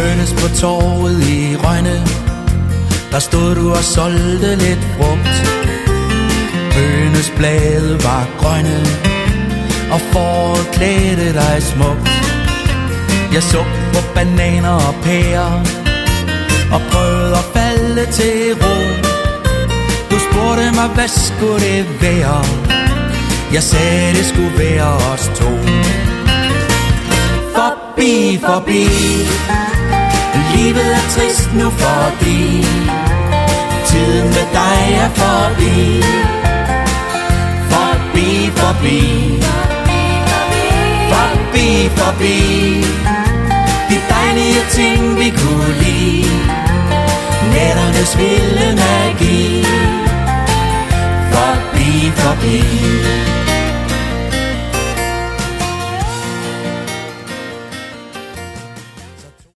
mødtes på torvet i Rønne. Der stod du og solgte lidt frugt. Bønnes blade var grønne, og foråret klædte dig smukt. Jeg så på bananer og pærer, og prøvede at falde til ro. Du spurgte mig, hvad skulle det være? Jeg sagde, det skulle være os to. Forbi, forbi, livet er trist nu, fordi tiden med dig er forbi. Forbi, forbi, forbi, forbi, de dejlige ting vi kunne lide, nætternes vilde magi. Forbi, forbi.